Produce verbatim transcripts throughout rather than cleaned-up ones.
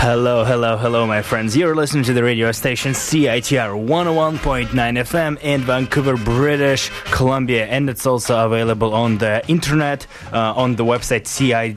Hello, hello, hello, my friends. You're listening to the radio station C I T R one oh one point nine F M in Vancouver, British Columbia, and it's also available on the internet uh, on the website C I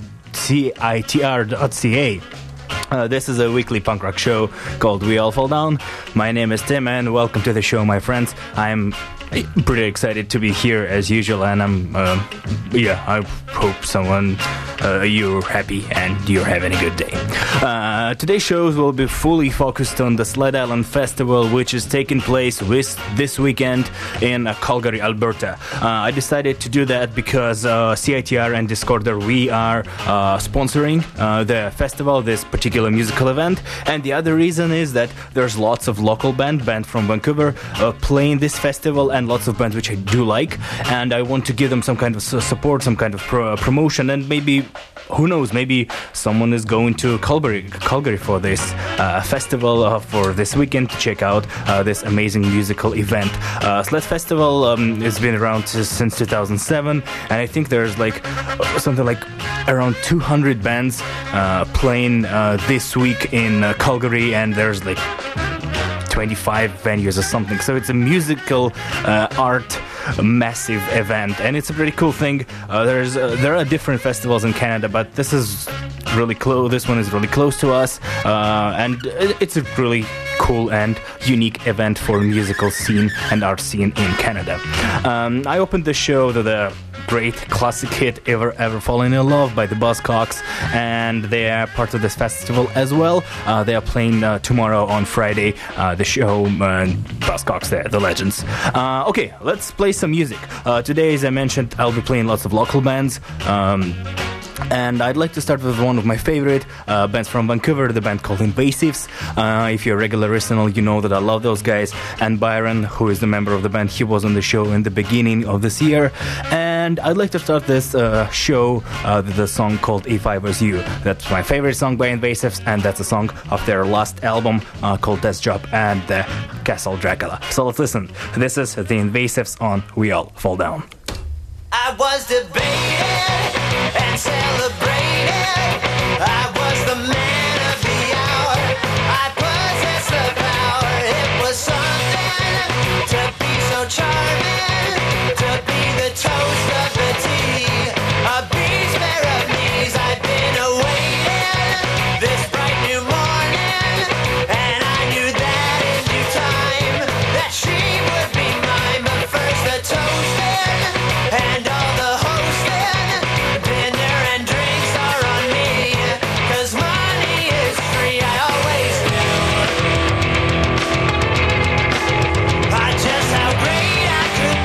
T R dot C A. Uh, this is a weekly punk rock show called We All Fall Down. My name is Tim, and welcome to the show, my friends. I'm pretty excited to be here as usual, and I'm, uh, yeah, I hope someone, uh, you're happy and you're having a good day. Uh, today's shows will be fully focused on the Sled Island Festival, which is taking place with this weekend in uh, Calgary, Alberta. Uh, I decided to do that because uh, C I T R and Discorder, we are uh, sponsoring uh, the festival, this particular musical event, and the other reason is that there's lots of local band, band from Vancouver, uh, playing this festival, and lots of bands which I do like, and I want to give them some kind of support, some kind of pro- promotion, and maybe, who knows, maybe someone is going to Calgary, Calgary for this uh, festival, uh, for this weekend to check out uh, this amazing musical event. Uh, Sled Festival um, has been around since two thousand seven, and I think there's like something like around two hundred bands uh, playing uh, this week in uh, Calgary, and there's like twenty-five venues or something. So it's a musical uh, art massive event, and it's a pretty cool thing. Uh, there's uh, there are different festivals in Canada, but this is really close. This one is really close to us, uh, and it's a really cool and unique event for musical scene and art scene in Canada. Um, I opened the show to the great classic hit Ever Ever Falling in Love by the Buzzcocks, and they are part of this festival as well. Uh, they are playing uh, tomorrow on Friday, uh, the show uh, Buzzcocks, the, the legends. Uh, okay, let's play some music. Uh, today, as I mentioned, I'll be playing lots of local bands. Um, And I'd like to start with one of my favorite uh, bands from Vancouver, the band called Invasives. Uh, if you're a regular listener, you know that I love those guys. And Byron, who is the member of the band, he was on the show in the beginning of this year. And I'd like to start this uh, show uh, with a song called If I Was You. That's my favorite song by Invasives, and that's a song of their last album uh, called Death Job and the Castle Dracula. So let's listen. This is the Invasives on We All Fall Down. I was debating and celebrating. I was the man of the hour. I possessed the power. It was something to be so charming, to be the toast of the tea. A breeze pair of knees. I've been awaiting this bright new morning, and I knew that in due time that she would be mine. But first the toasting and all the hosting, dinner and drinks are on me, 'cause money is free, I always knew. Ah, just how great I could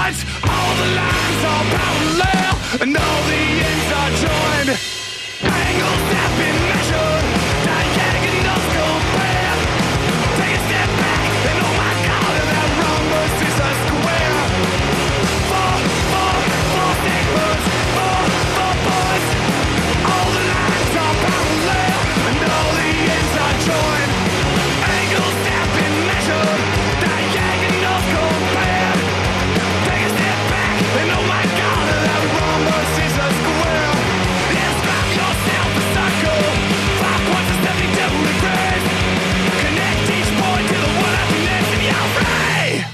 points, all the lines are parallel, and all the ends are joined. Angles have been measured, diagonals compared. Take a step back, and oh my God, that rhombus is a square. Four, four, four segments, four, four points. All the lines are parallel, and all the ends are joined. Angles have been measured, diagonals compared. Take a step back, and oh my God, that rhombus is a square. Inscribe yourself a circle, five points of seventy-two degrees. Connect each point to the one happiness in your brain.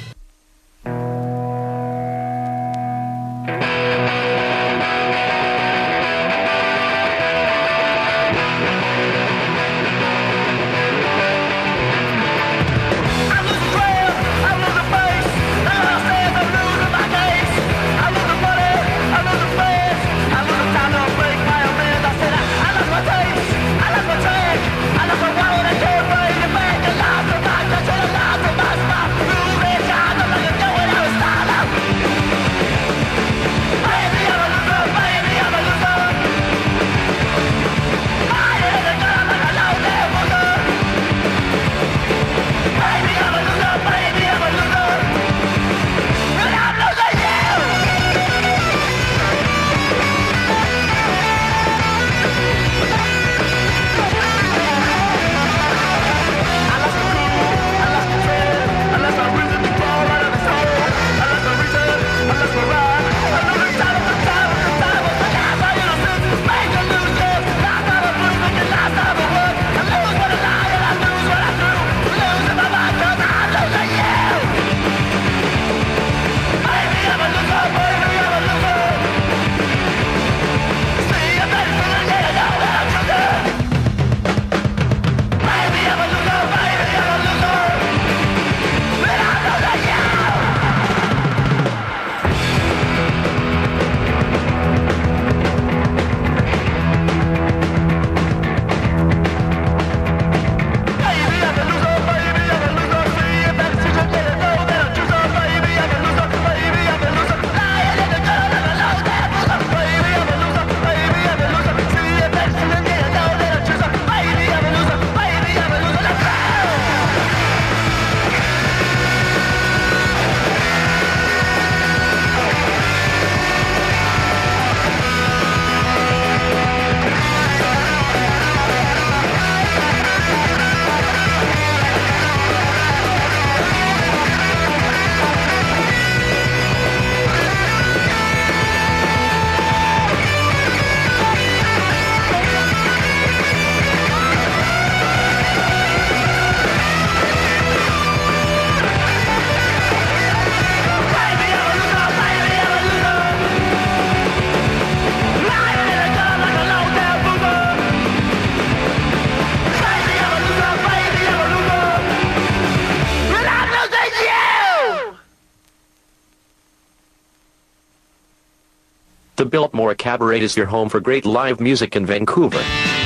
The Biltmore Cabaret is your home for great live music in Vancouver.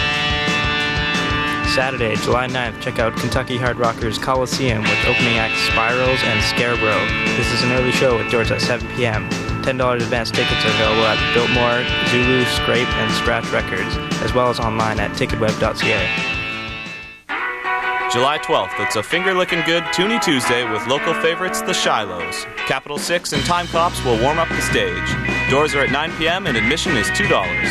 Saturday, July ninth, check out Kentucky Hard Rockers Coliseum with opening acts Spirals and Scarecrow. This is an early show with doors at seven p.m. ten dollars advance tickets are available at Biltmore, Zulu, Scrape, and Scratch Records, as well as online at ticketweb dot c a. July twelfth, it's a finger-licking good Toonie Tuesday with local favorites, the Shilohs. Capital Six and Time Cops will warm up the stage. Doors are at nine p.m. and admission is two dollars.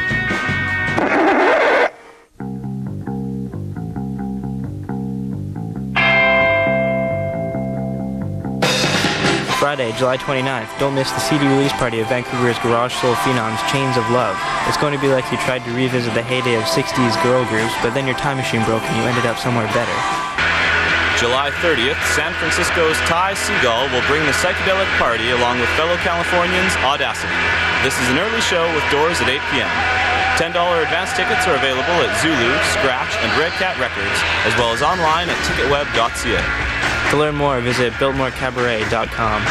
Friday, July twenty-ninth, don't miss the C D release party of Vancouver's Garage Soul Phenoms Chains of Love. It's going to be like you tried to revisit the heyday of sixties girl groups, but then your time machine broke and you ended up somewhere better. July thirtieth, San Francisco's Ty Seagull will bring the psychedelic party along with fellow Californians Audacity. This is an early show with doors at eight p.m. ten dollars advance tickets are available at Zulu, Scratch, and Red Cat Records, as well as online at ticketweb dot c a. To learn more, visit biltmore cabaret dot com.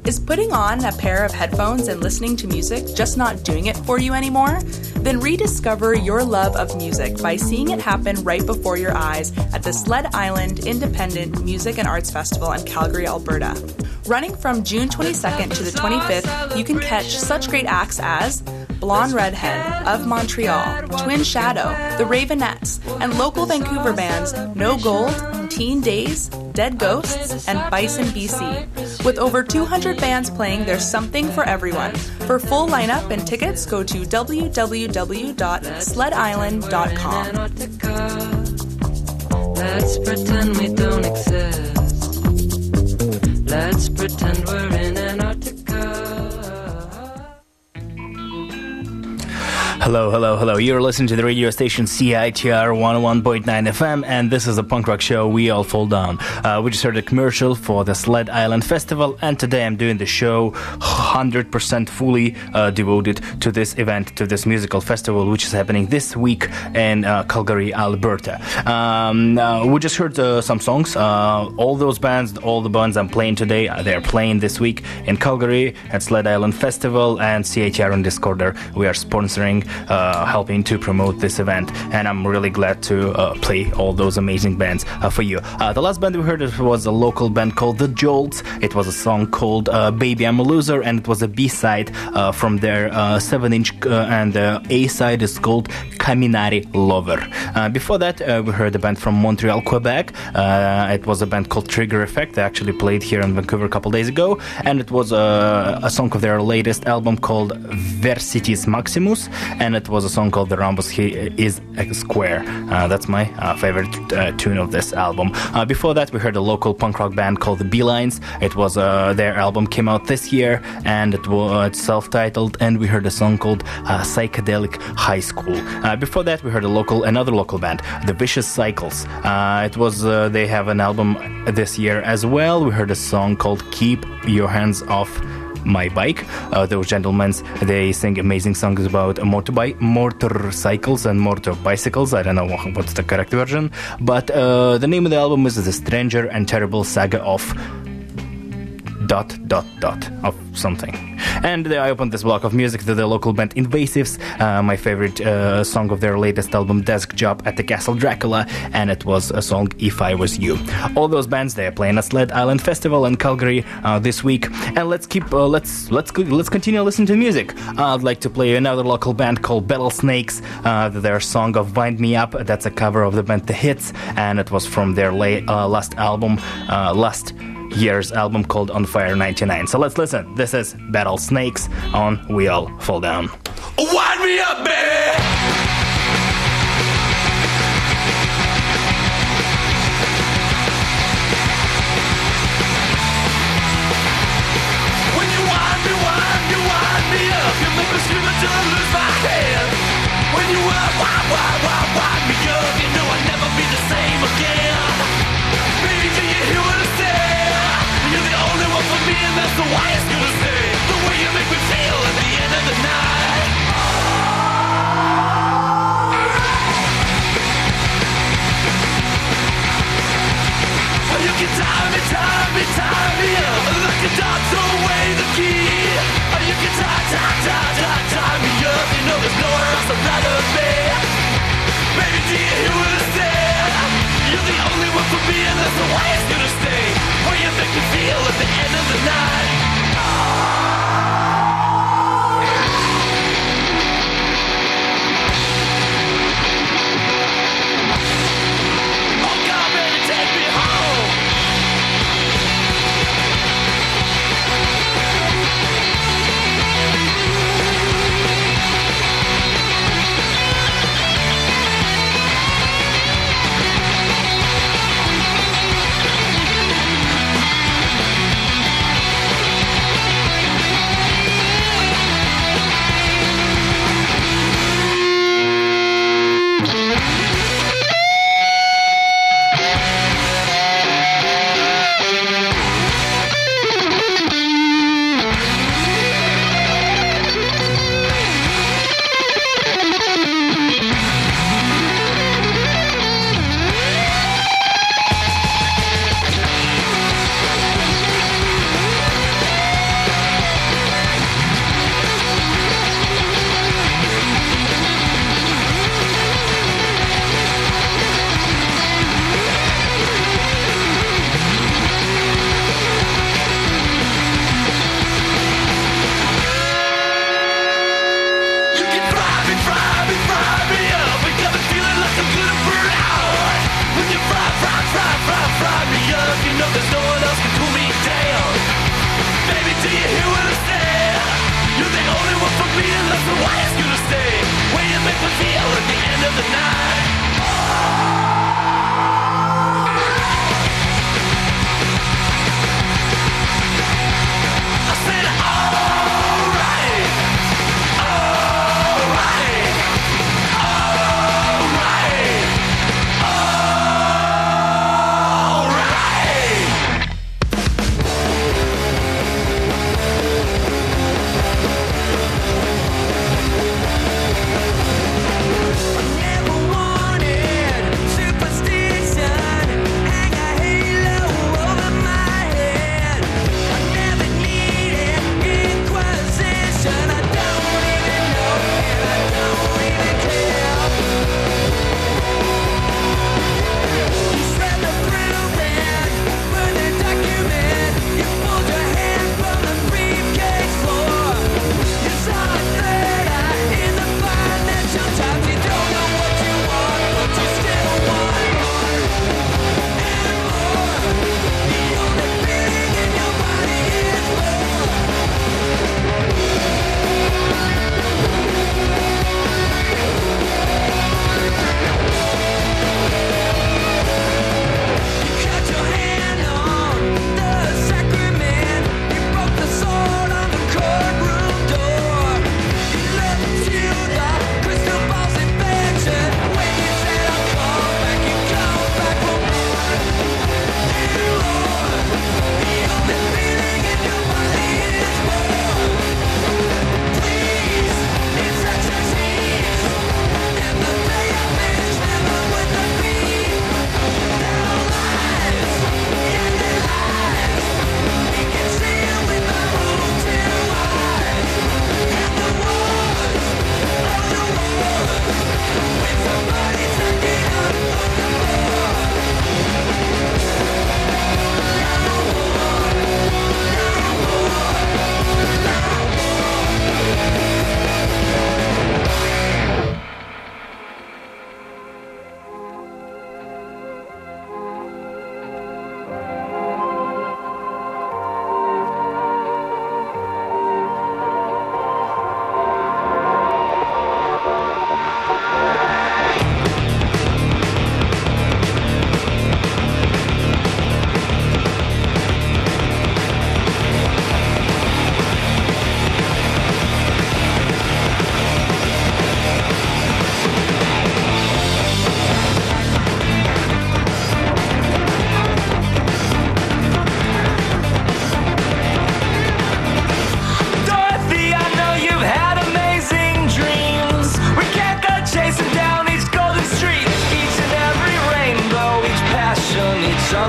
Is putting on a pair of headphones and listening to music just not doing it for you anymore? Then rediscover your love of music by seeing it happen right before your eyes at the Sled Island Independent Music and Arts Festival in Calgary, Alberta. Running from June twenty-second to the twenty-fifth, you can catch such great acts as Blonde Redhead, Of Montreal, Twin Shadow, The Ravenettes, and local Vancouver bands No Gold, Teen Days, Dead Ghosts, and Bison B C. With over two hundred bands playing, there's something for everyone. For full lineup and tickets, go to w w w dot sled island dot com. Let's pretend we don't exist. Let's pretend we're in Antarctica. Hello, hello, hello. You're listening to the radio station C I T R one oh one point nine F M, and this is a punk rock show, We All Fall Down. Uh, we just heard a commercial for the Sled Island Festival, and today I'm doing the show one hundred percent fully uh, devoted to this event, to this musical festival, which is happening this week in uh, Calgary, Alberta. Um, uh, we just heard uh, some songs. Uh, all those bands, all the bands I'm playing today, uh, they're playing this week in Calgary at Sled Island Festival, and C I T R and Discorder, we are sponsoring Uh, helping to promote this event, and I'm really glad to uh, play all those amazing bands uh, for you. Uh, the last band we heard was a local band called The Jolts. It was a song called uh, Baby I'm a Loser, and it was a B-side uh, from their uh, seven inch, uh, and the A-side is called Kaminari Lover. Uh, before that, uh, we heard a band from Montreal, Quebec. Uh, it was a band called Trigger Effect. They actually played here in Vancouver a couple days ago, and it was uh, a song of their latest album called Versities Maximus, and it was a song called The Rhombus is a Square. Uh, that's my uh, favorite uh, tune of this album. Uh, before that, we heard a local punk rock band called The Beelines. It was uh, their album came out this year, and it was self-titled, and we heard a song called uh, Psychedelic High School. Uh, before that, we heard a local, another local band, The Vicious Cycles. Uh, it was uh, they have an album this year as well. We heard a song called Keep Your Hands Off My Bike. Uh, those gentlemen, they sing amazing songs about motorbike, motorcycles and motor bicycles. I don't know what's the correct version, but uh, the name of the album is The Stranger and Terrible Saga of dot dot dot of something. And I opened this block of music to the local band Invasives, uh, my favorite uh, song of their latest album, Desk Job at the Castle Dracula, and it was a song If I Was You. All those bands, they are playing at Sled Island Festival in Calgary uh, this week, and let's keep uh, let's let's let's continue listening to music. Uh, I'd like to play another local band called Battle Snakes. Uh, their song of Wind Me Up, that's a cover of the band The Hits, and it was from their late, uh, last album, uh, last year's album called On Fire ninety-nine. So let's listen. This is Battle Snakes on We All Fall Down. Wind me up, baby! When you wind me, wind me, wind me up, you make me scream until I lose my head. When you wind, wind, wind, wind, wind me up, you know I'll never be the same again. Baby, do you hear what I say? You're the only one for me, and that's the way it's gonna stay. The way you make me feel at the end of the night. Oh, you can tie me, tie me, tie me up like a dog throw away the key. Oh, you can tie, tie, tie, tie, tie me up. You know there's nowhere else I'd rather be.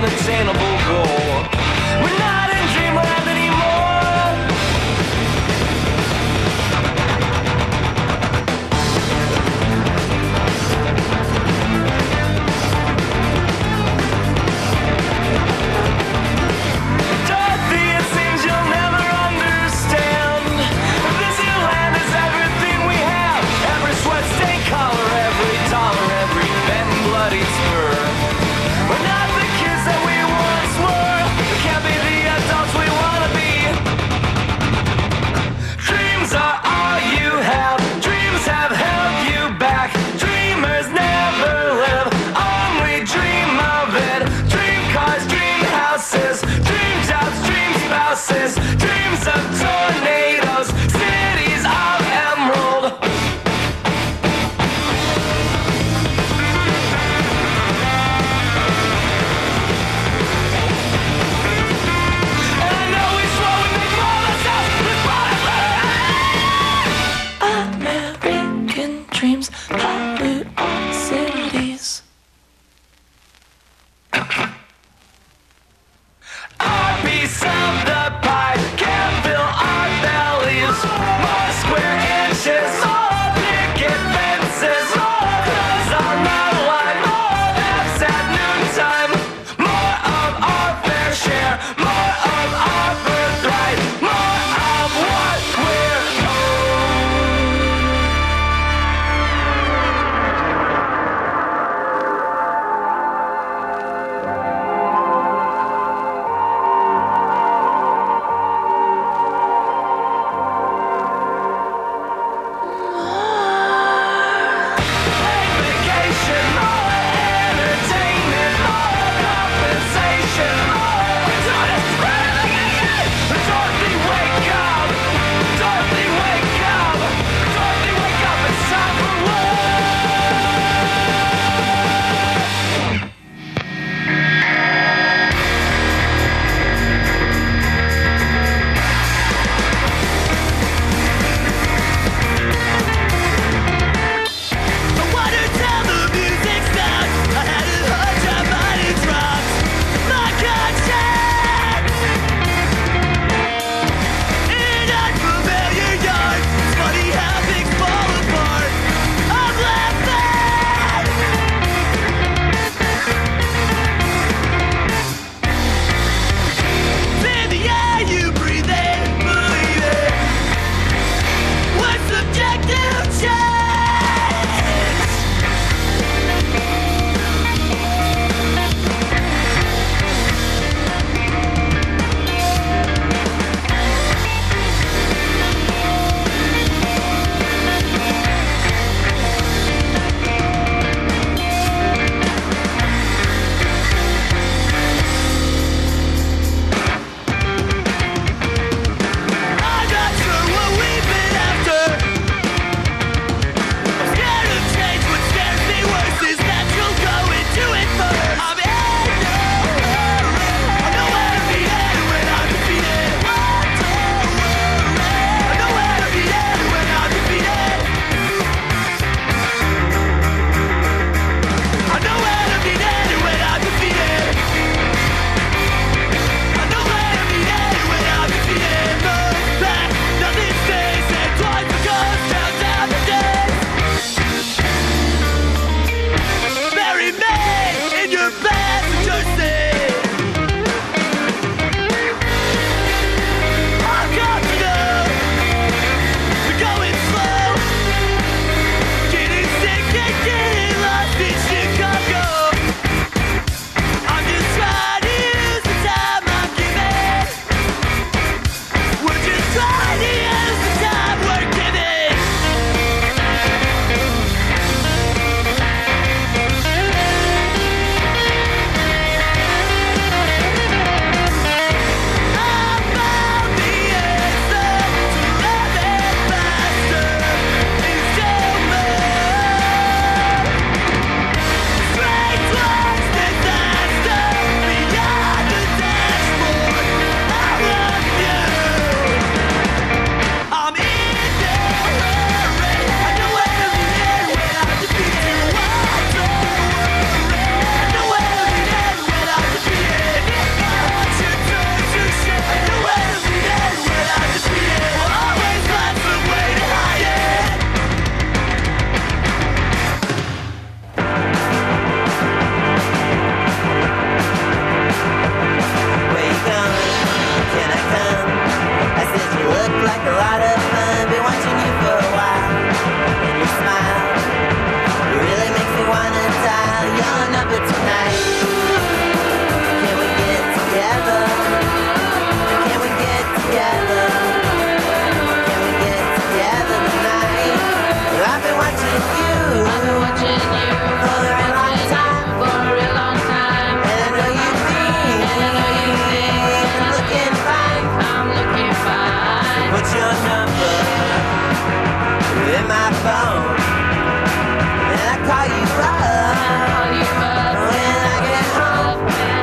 unattainable goal. We're not in dreamland anymore. Dorothy, it seems you'll never understand. This new land is everything we have. Every sweat-stained collar, every dollar, every bent and bloody spur. We're not the kids that we once were. in my phone, and I call you up when I get home.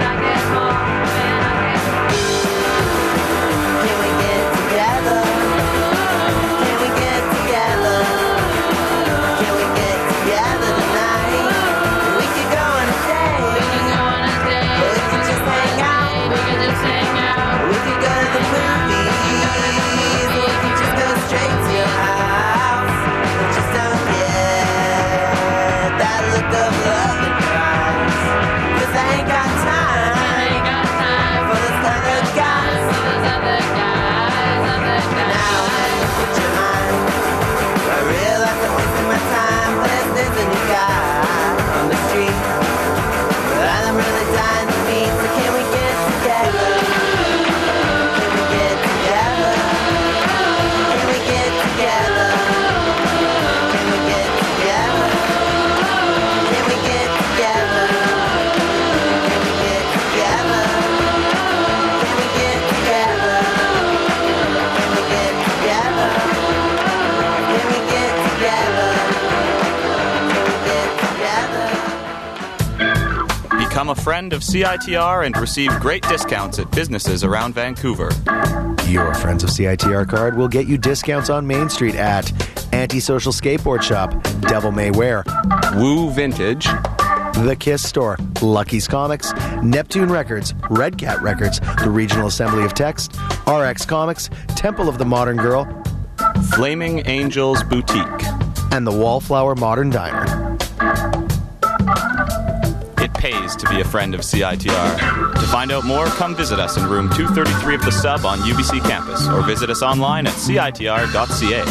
Can we get together? Can we get together? Can we get together tonight? We could go on a date. Or we could just hang out. We could go to the movies. Or we could just go straight to your house. But just don't get that look of love in your eyes. 'Cause I ain't got time for those kind of guys. Now I put your mind. I realize I'm wasting my time. But there's a new guy on the street that I'm really dying to meet. So can we get together? Can we get together? Can we get together? Can we get together? Can we get together? Can we get together? Can we get together? Can we get together? Can we get together? Can we get together? Become a friend of C I T R and receive great discounts at businesses around Vancouver. Your Friends of C I T R card will get you discounts on Main Street at Antisocial Skateboard Shop, Devil May Wear, Woo Vintage, The Kiss Store, Lucky's Comics, Neptune Records, Red Cat Records, the Regional Assembly of Text, R X Comics, Temple of the Modern Girl, Flaming Angels Boutique. and the Wallflower Modern Diner. It pays to be a friend of C I T R. To find out more, come visit us in room two thirty-three of the Sub on U B C campus, or visit us online at C I T R dot C A.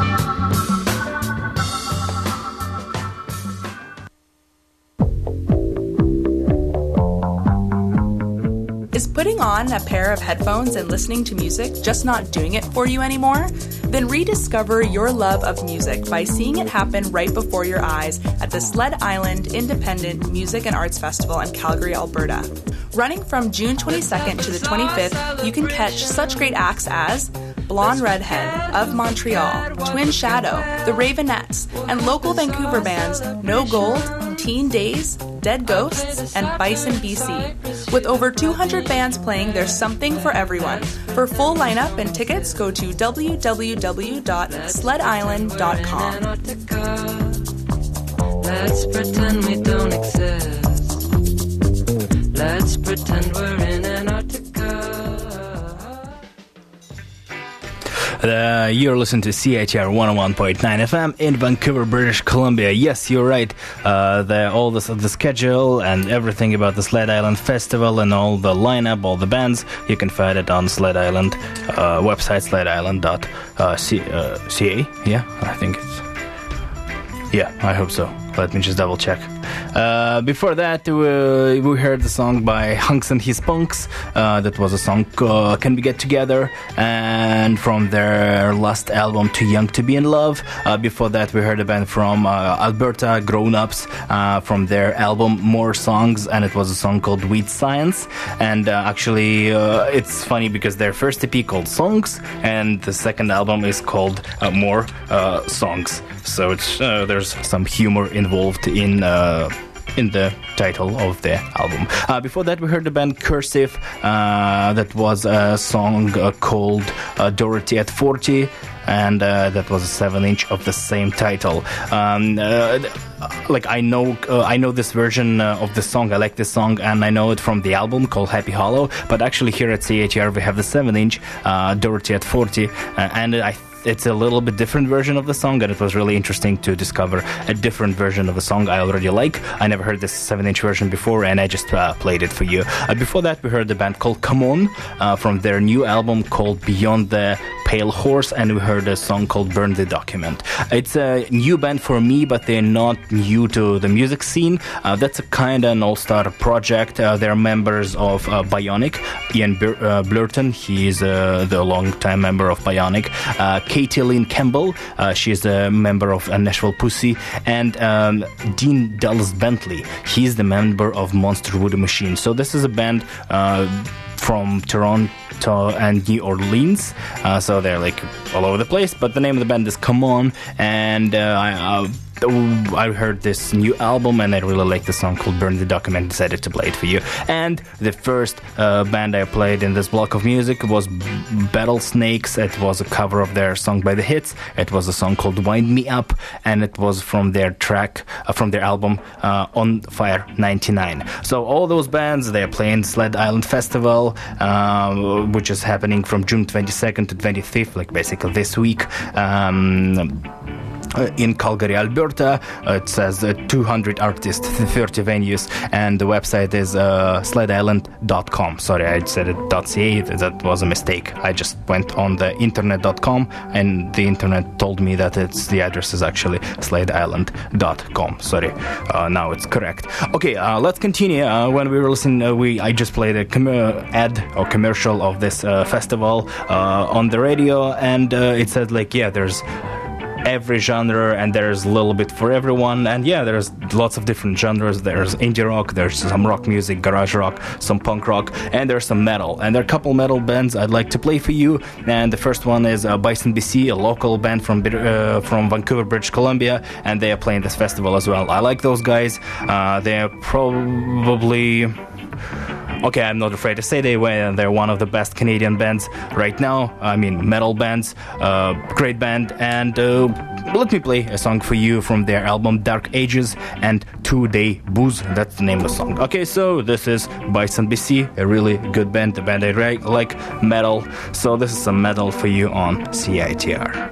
Is putting on a pair of headphones and listening to music just not doing it for you anymore? Then rediscover your love of music by seeing it happen right before your eyes at the Sled Island Independent Music and Arts Festival in Calgary, Alberta. Running from June twenty-second to the twenty-fifth, you can catch such great acts as Blonde Redhead, Of Montreal, Twin Shadow, The Ravenettes, and local Vancouver bands No Gold, Teen Days, Dead Ghosts, and Bison B C. With over two hundred bands playing, there's something for everyone. For full lineup and tickets, go to w w w dot sled island dot com. Let's pretend we don't exist. Let's pretend we're in Antarctica. Uh, you're listening to C I T R one oh one point nine F M in Vancouver, British Columbia. Yes, you're right. Uh, the, all this, the schedule and everything about the Sled Island Festival and all the lineup, all the bands, you can find it on Sled Island uh, website, sled island dot c a. Yeah, I think it's... Yeah, I hope so. Let me just double check. Uh, before that, uh, we heard the song by Hunks and His Punks. Uh, that was a song, uh, Can We Get Together? And from their last album, Too Young to Be in Love. Uh, before that, we heard a band from uh, Alberta, Grown Ups, uh, from their album More Songs. And it was a song called Weed Science. And uh, actually, uh, it's funny because their first E P called Songs, and the second album is called uh, More uh, Songs. So it's, uh, there's some humor involved in uh, in the title of the album. Uh, before that, we heard the band Cursive. Uh, that was a song uh, called uh, Dorothy at forty, and uh, that was a seven-inch of the same title. Um, uh, like I know, uh, I know this version uh, of the song. I like this song, and I know it from the album called Happy Hollow. But actually, here at C H R, we have the seven-inch uh, Dorothy at forty, uh, and I. It's a little bit different version of the song, and it was really interesting to discover a different version of a song I already like. I never heard this seven-inch version before, and I just uh, played it for you. Uh, before that, we heard the band called Come On uh, from their new album called Beyond the Pale Horse, and we heard a song called Burn the Document. It's a new band for me, but they're not new to the music scene. Uh, that's a kind of an all-star project. Uh, they're members of uh, Bionic. Ian Bur- uh, Blurton, he's uh, the long-time member of Bionic. Uh, Katie Lynn Campbell, uh, she's a member of uh, Nashville Pussy, and um, Dean Dallas Bentley, he's the member of Monster Voodoo Machine. So this is a band uh, from Toronto, to- and New Orleans. Uh, so they're like all over the place. But the name of the band is Come On, and uh, I. Uh, I heard this new album and I really like the song called Burn the Document. Decided to play it for you. And the first uh, band I played in this block of music was Battle Snakes. It was a cover of their song by The Hits. It was a song called Wind Me Up, and it was from their track, uh, from their album uh, On Fire ninety-nine. So all those bands, they're playing Sled Island Festival, uh, which is happening from June twenty-second to twenty-fifth, like basically this week. Um, Uh, in Calgary, Alberta. Uh, it says uh, two hundred artists, thirty venues, and the website is uh, sled island dot com. Sorry, I said it .ca. That was a mistake. I just went on the internet dot com, and the internet told me that it's the address is actually sled island dot com. Sorry, uh, now it's correct. Okay, uh, let's continue. Uh, when we were listening, uh, we I just played a com- ad or commercial of this uh, festival uh, on the radio, and uh, it said like, yeah, there's every genre and there's a little bit for everyone, and yeah, there's lots of different genres. There's indie rock, there's some rock music, garage rock, some punk rock, and there's some metal, and there are a couple metal bands I'd like to play for you. And the first one is uh, Bison B C, a local band from uh, from Vancouver, British Columbia, and they are playing this festival as well. I like those guys. Uh, they're probably Okay, I'm not afraid to say they were. They're one of the best Canadian bands right now. I mean, metal bands. Uh, great band. And uh, let me play a song for you from their album Dark Ages and Two Day Booze. That's the name of the song. Okay, so this is Bison B C, a really good band. The band I like, metal. So this is some metal for you on C I T R.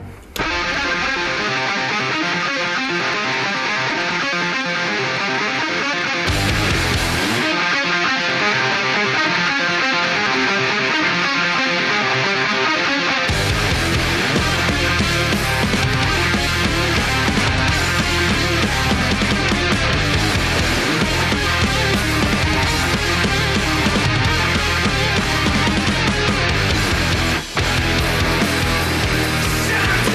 Shine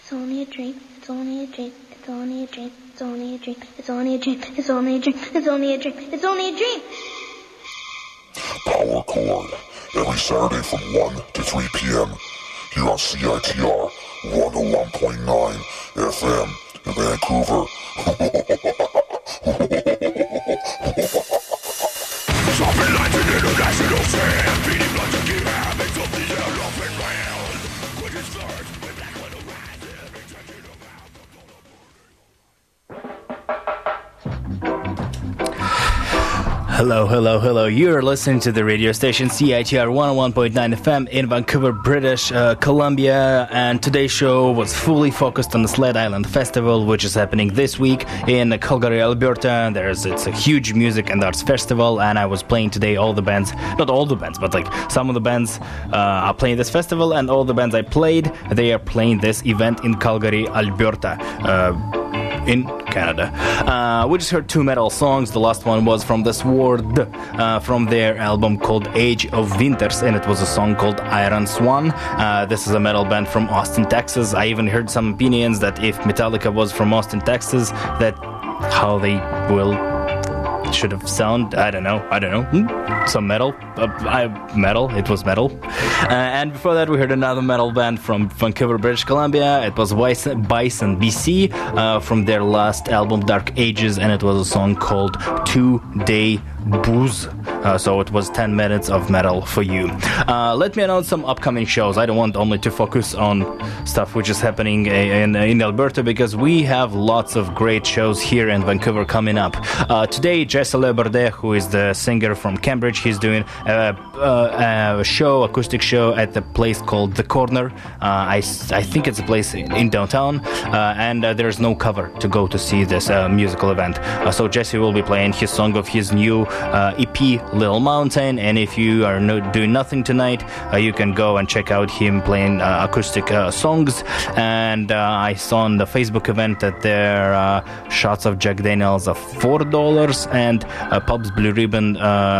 It's only a dream. It's only a dream. It's only a dream. It's only a dream. It's only a dream. It's only a dream. It's only a dream. It's only a dream. Power Chord, every Saturday from one to three p.m. here on C I T R one oh one point nine F M in Vancouver. Something like an international sand, beating like a key habits of the elephant land. Quick as first, with black little rise, every touch in the mouth. Hello, hello, hello. You're listening to the radio station C I T R one oh one point nine F M in Vancouver, British uh, Columbia, and today's show was fully focused on the Sled Island Festival, which is happening this week in Calgary, Alberta. There's it's a huge music and arts festival, and I was playing today all the bands, not all the bands, but like some of the bands uh, are playing this festival, and all the bands I played, they are playing this event in Calgary, Alberta. Uh, in Canada. Uh, we just heard two metal songs. The last one was from The Sword, uh, from their album called Age of Winters, and it was a song called Iron Swan. Uh, this is a metal band from Austin, Texas. I even heard some opinions that if Metallica was from Austin, Texas, that how they will should have sound. I don't know. I don't know. Hmm? Some metal. Uh, I, metal. It was metal. Uh, and before that, we heard another metal band from Vancouver, British Columbia. It was Bison, Bison B C, uh, from their last album, Dark Ages, and it was a song called Two Day Booze. Uh, so it was ten minutes of metal for you. Uh, let me announce some upcoming shows. I don't want only to focus on stuff which is happening in, in Alberta, because we have lots of great shows here in Vancouver coming up. Uh, today, Jesse Leberde, who is the singer from Cambridge, he's doing a, a, a show, acoustic show at the place called The Corner. Uh, I, I think it's a place in downtown, uh, and uh, there's no cover to go to see this uh, musical event. Uh, so Jesse will be playing his song of his new uh, E P, Little Mountain, and if you are no, doing nothing tonight, uh, you can go and check out him playing uh, acoustic uh, songs. And uh, I saw on the Facebook event that their uh, shots of Jack Daniels are four dollars, and uh, Pub's Blue Ribbon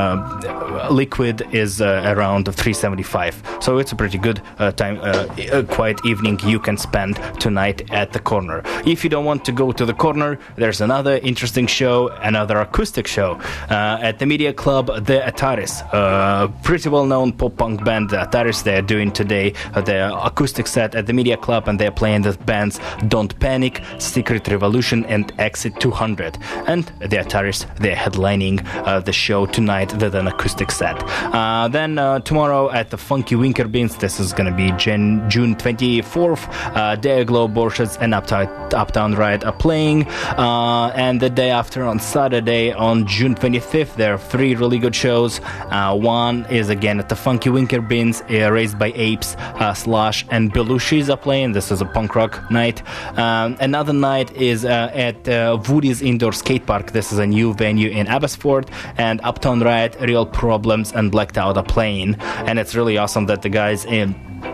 uh, liquid is uh, around three seventy-five. So it's a pretty good uh, time, uh, a quiet evening you can spend tonight at The Corner. If you don't want to go to The Corner, there's another interesting show, another acoustic show uh, at the Media Club, The Ataris, a pretty well-known pop-punk band. The Ataris, they're doing today uh, their acoustic set at the Media Club, and they're playing the bands Don't Panic, Secret Revolution, and Exit two hundred. And the Ataris, they're headlining uh, the show tonight with an acoustic set. Uh, then uh, tomorrow at the Funky Winker Beans, this is going to be Jan- June twenty-fourth, uh, Dayglow, Borshets, and Uptown, Uptown Riot are playing. Uh, and the day after, on Saturday, on June twenty-fifth, there are three really good shows. Uh, one is again at the Funky Winker Beans, uh, Raised by Apes, uh, Slash, and Belushis are playing. This is a punk rock night. Um, another night is uh, at uh, Woody's Indoor Skate Park. This is a new venue in Abbotsford, and Uptown Riot, Real Problems, and Blacked Out are playing. And it's really awesome that the guys in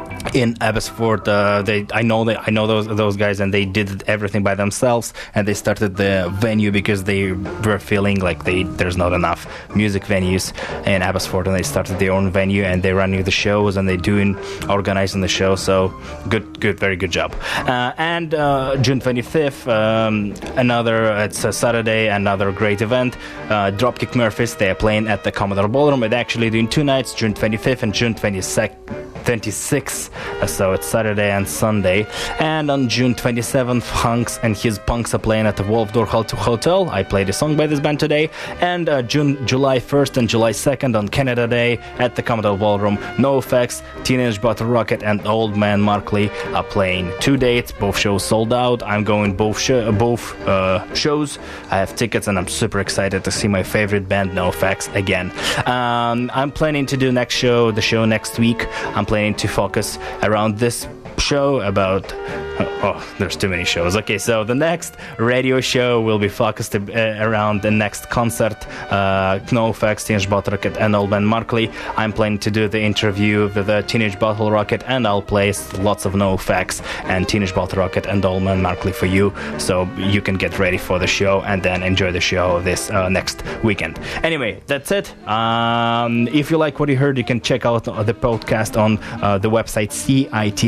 in Abbotsford, uh, they I know they I know those those guys, and they did everything by themselves, and they started the venue because they were feeling like they there's not enough music venues in Abbotsford, and they started their own venue, and they're running the shows, and they're doing organizing the show. So good, good, very good job. Uh, and uh, June twenty-fifth, um, another it's a Saturday, another great event. Uh, Dropkick Murphys, they're playing at the Commodore Ballroom. They're actually doing two nights, June twenty-fifth and June twenty-second. twenty-sixth, so it's Saturday and Sunday. And on June twenty-seventh, Hunks and his Punks are playing at the Waldorf Hotel. I played a song by this band today. And uh, June, July first and July second on Canada Day at the Commodore Ballroom, NoFX, Teenage Bottle Rocket, and Old Man Markley are playing. Two dates, both shows sold out. I'm going both sh- both uh, shows. I have tickets, and I'm super excited to see my favorite band, NoFX, again. Um, I'm planning to do next show, the show next week. I'm planning to focus around this show about oh, oh there's too many shows. Okay, so the next radio show will be focused uh, around the next concert, uh NoFX, Teenage Bottle Rocket, and Old Man Markley. I'm planning to do the interview with the Teenage Bottle Rocket, and I'll play lots of NoFX and Teenage Bottle Rocket and Old Man Markley for you, so you can get ready for the show and then enjoy the show this uh, next weekend. Anyway, that's it. Um, if you like what you heard, you can check out the podcast on uh, the website C I T R dot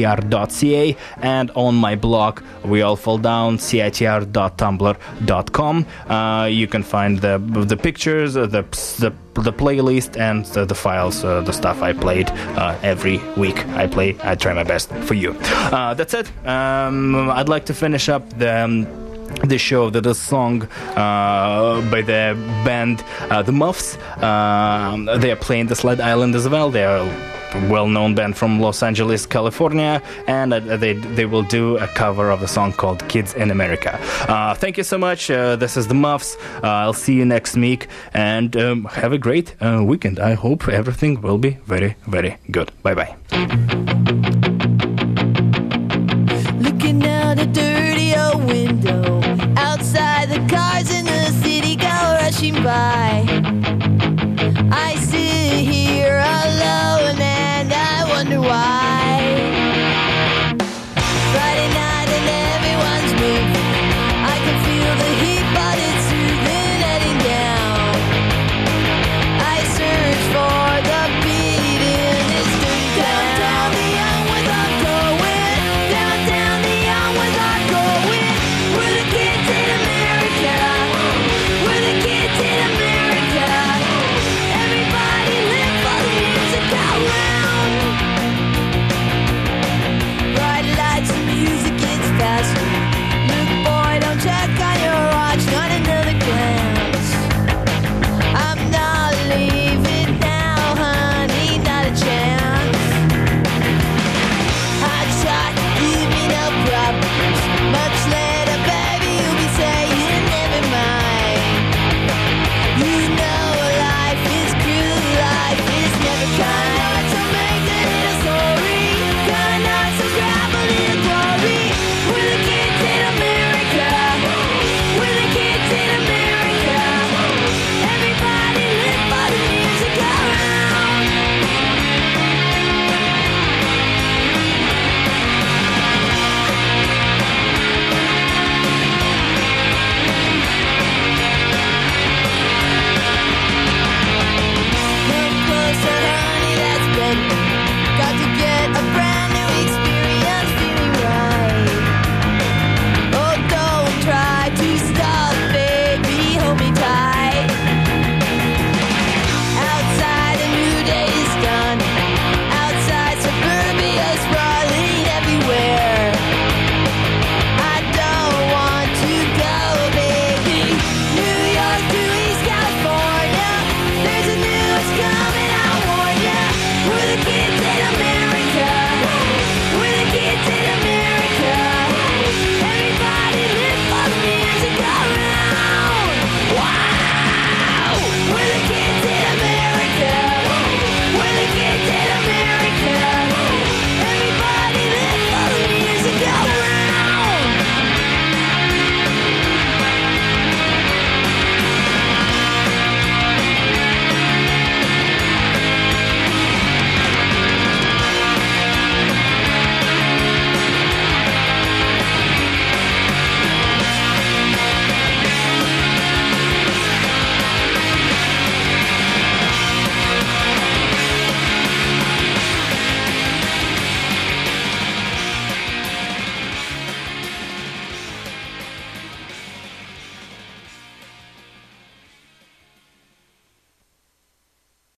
dot c a, and on my blog We All Fall Down, c i t r dot tumblr dot com. Uh, you can find the the pictures, the the, the playlist, and the, the files, uh, the stuff I played uh, every week. I play, I try my best for you. Uh, that's it. Um, I'd like to finish up the. Um, the show that a song uh, by the band uh, The Muffs. Uh, they are playing the Sled Island as well. They are a well-known band from Los Angeles, California, and uh, they they will do a cover of a song called Kids in America. Uh, thank you so much. Uh, this is The Muffs. Uh, I'll see you next week, and um, have a great uh, weekend. I hope everything will be very, very good. Bye-bye. Looking out a dirty old window, outside the cars in the city go rushing by. I sit here alone and I wonder why.